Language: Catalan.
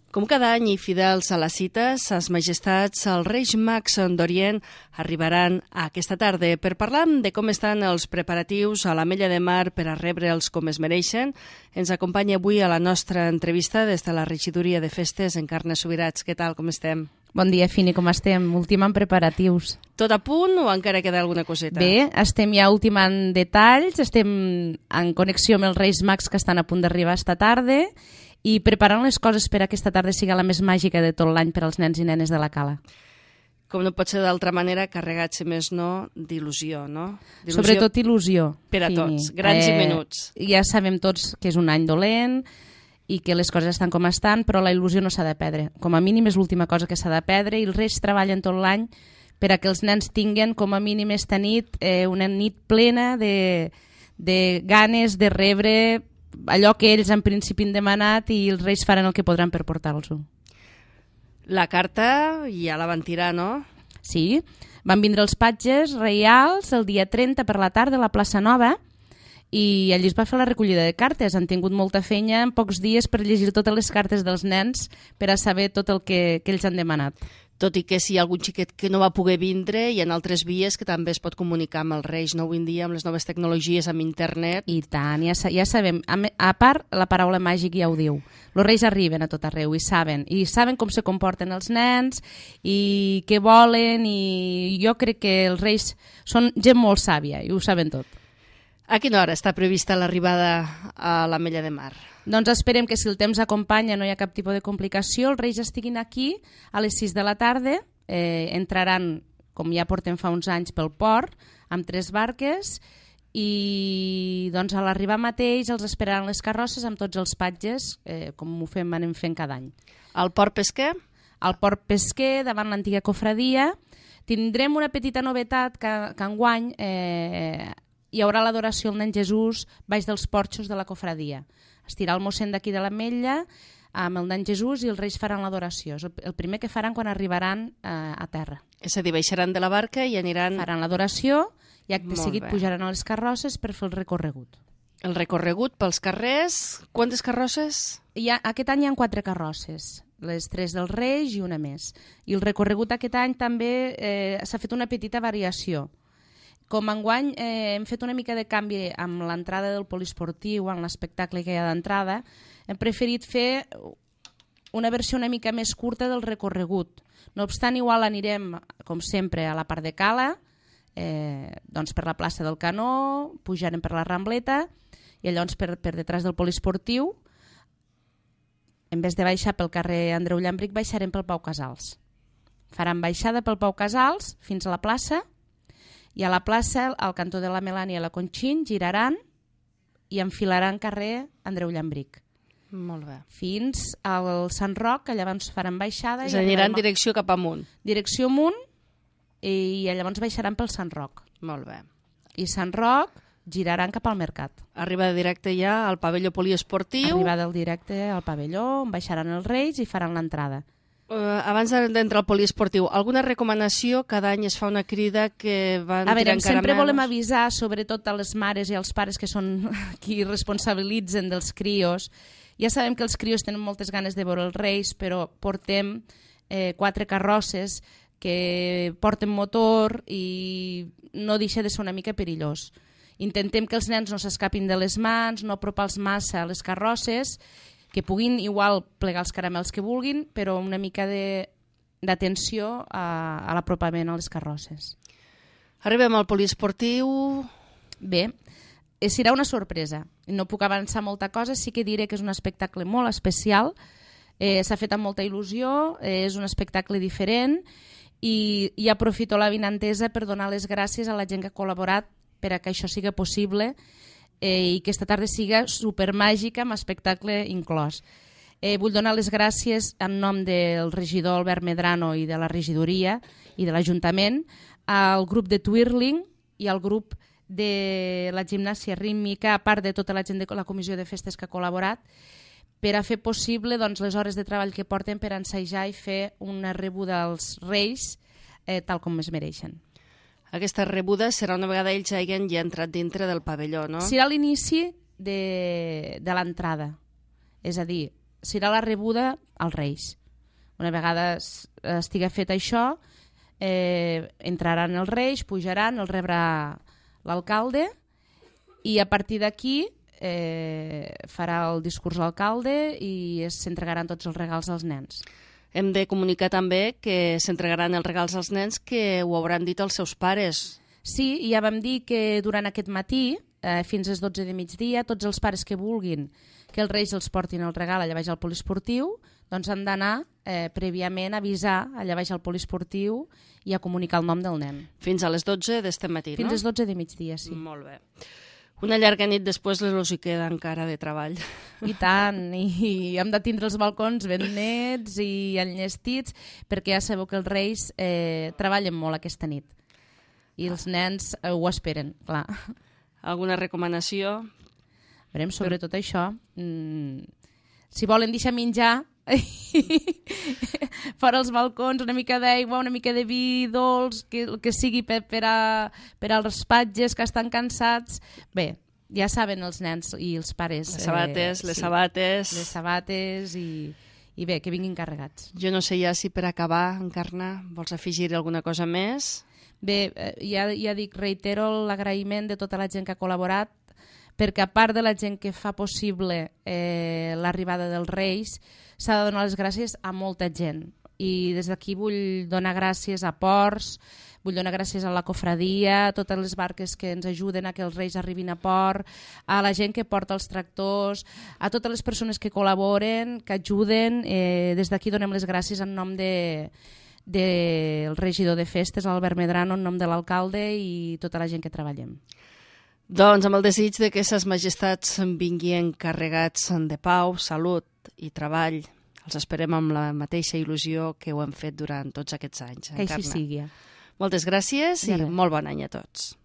Com cada any i fidels a la cita, Ses Majestats, els Reis Mags d'Orient arribaran aquesta tarda per parlar de com estan els preparatius a l'Ametlla de Mar per a rebre'ls com es mereixen. Ens acompanya avui a la nostra entrevista des de la Regidoria de Festes, Encarna Subirats. Què tal, com estem? Bon dia, Fini, com estem? Ultimant preparatius. Tot a punt o encara queda alguna coseta? Bé, estem ja ultimant detalls, estem en connexió amb els Reis Mags que estan a punt d'arribar esta tarda i preparant les coses per a aquesta tarda sigui la més màgica de tot l'any per als nens i nenes de la Cala. Com no pot ser d'altra manera, carregats, si més no, d'il·lusió, no? Sobretot il·lusió. Per a tots, grans i menuts. Ja sabem tots que és un any dolent i que les coses estan com estan, però la il·lusió no s'ha de perdre. Com a mínim és l'última cosa que s'ha de perdre i els Reis treballen tot l'any per a que els nens tinguen com a mínim esta nit una nit plena de ganes de rebre allò que ells en principi han demanat i els Reis faran el que podran per portar-los-ho. La carta ja la van tirar, no? Sí, van vindre els patges reials el dia 30 per la tarda a la plaça Nova i allí es va fer la recollida de cartes. Han tingut molta feina en pocs dies per llegir totes les cartes dels nens per a saber tot el que ells han demanat. Tot i que si hi ha algun xiquet que no va poder vindre, hi ha altres vies que també es pot comunicar amb els Reis, no? Avui en dia, amb les noves tecnologies, amb internet. I tant, ja sabem. A part, la paraula màgic ja ho diu. Els Reis arriben a tot arreu i saben com se comporten els nens i què volen, i jo crec que els Reis són gent molt sàvia i ho saben tot. A quina hora està prevista l'arribada a l'Ametlla de Mar? Doncs esperem que si el temps acompanya no hi ha cap tipus de complicació, els Reis estiguin aquí a les 6 de la tarda, entraran, com ja porten fa uns anys, pel port, amb 3 barques, i doncs a l'arribar mateix els esperaran les carrosses amb tots els patges, com ho anem fent cada any. Al port pesquer? Al port pesquer, davant l'antiga cofradia. Tindrem una petita novetat que enguany hi haurà l'adoració al nen Jesús baix dels porxos de la cofradia. Estirà el mossèn d'aquí de l'Ametlla amb el nen Jesús i els Reis faran l'adoració. És el primer que faran quan arribaran a terra. És a dir, baixaran de la barca i aniran... Faran l'adoració i acte seguit pujaran a les carrosses per fer el recorregut. El recorregut pels carrers, quantes carrosses? Aquest any hi ha 4 carrosses, les 3 dels Reis i una més. I el recorregut aquest any també s'ha fet una petita variació. Com enguany hem fet una mica de canvi amb l'entrada del poliesportiu, amb l'espectacle que hi ha d'entrada, hem preferit fer una versió una mica més curta del recorregut. No obstant, igual anirem, com sempre, a la part de Cala, doncs per la plaça del Canó, pujarem per la Rambleta i llavors per detrás del poliesportiu, en vez de baixar pel carrer Andreu Llambric, baixarem pel Pau Casals. Faran baixada pel Pau Casals fins a la plaça, i a la plaça, al cantó de la Melània i la Conxin, giraran i enfilaran carrer Andreu Llambric. Molt bé. Fins al Sant Roc, que llavors faran baixada. És a dir, aniran direcció cap amunt. Direcció amunt i llavors baixaran pel Sant Roc. Molt bé. I Sant Roc giraran cap al Mercat. Arribada directe ja al pavelló poliesportiu. Arribada directe al pavelló, on baixaran els Reis i faran l'entrada. Abans d'entrar al poliesportiu, alguna recomanació? Cada any es fa una crida que van tirant caramelos. Sempre volem avisar, sobretot a les mares i als pares que són qui responsabilitzen dels crios. Ja sabem que els crios tenen moltes ganes de veure els Reis, però portem 4 carrosses que porten motor i no deixa de ser una mica perillós. Intentem que els nens no s'escapin de les mans, no apropar-los massa a les carrosses, que puguin igual plegar els caramels que vulguin, però una mica d'atenció a l'apropament a les carrosses. Arribem al poliesportiu. Bé, serà una sorpresa. No puc avançar molta cosa, sí que diré que és un espectacle molt especial, s'ha fet amb molta il·lusió, és un espectacle diferent i aprofito la vinentesa per donar les gràcies a la gent que ha col·laborat per a que això sigui possible i que aquesta tarda siga supermàgica amb espectacle inclòs. Vull donar les gràcies en nom del regidor Albert Medrano i de la regidoria i de l'Ajuntament al grup de Twirling i al grup de la gimnàsia rítmica, a part de tota la gent de la comissió de festes que ha col·laborat, per a fer possible les hores de treball que porten per ensajar i fer una rebuda als Reis tal com es mereixen. Aquesta rebuda serà una vegada ells hagin ja entrat dintre del pavelló, no? Serà l'inici de l'entrada. És a dir, serà la rebuda als Reis. Una vegada estigui fet això, entraran els Reis, pujaran, el rebrà l'alcalde i a partir d'aquí farà el discurs l'alcalde i s'entregaran tots els regals als nens. Hem de comunicar també que s'entregaran els regals als nens que ho hauran dit els seus pares. Sí, ja vam dir que durant aquest matí, fins a les 12 de migdia, tots els pares que vulguin que els Reis els portin el regal allà baix al poliesportiu, doncs han d'anar prèviament a avisar allà baix al poliesportiu i a comunicar el nom del nen. Fins a les 12 d'este matí, Fins no? a les 12 de migdia, sí. Molt bé. Una llarga nit després els hi queda encara de treball. I tant, i hem de tindre els balcons ben nets i enllestits, perquè ja sabeu que els Reis treballen molt aquesta nit. I els nens ho esperen, clar. Alguna recomanació? Veurem sobre tot això. Si volen deixar menjar fora els balcons, una mica d'aigua, una mica de vi dolç, el que sigui per als patges que estan cansats. Bé, ja saben els nens i els pares. Les sabates, les sabates. Les sabates i bé, que vinguin carregats. Jo no sé ja si per acabar, Encarna, vols afegir alguna cosa més? Bé, ja dic, reitero l'agraïment de tota la gent que ha col·laborat, perquè a part de la gent que fa possible l'arribada dels Reis, s'ha de donar les gràcies a molta gent. I des d'aquí vull donar gràcies a Ports, vull donar gràcies a la cofradia, a totes les barques que ens ajuden a que els Reis arribin a port, a la gent que porta els tractors, a totes les persones que col·laboren, que ajuden. Des d'aquí donem les gràcies en nom del regidor de festes, Albert Medrano, en nom de l'alcalde i tota la gent que treballem. Doncs amb el desig de que ses majestats vinguin carregats de pau, salut i treball. Els esperem amb la mateixa il·lusió que ho hem fet durant tots aquests anys. Que així sigui. Moltes gràcies i molt bon any a tots.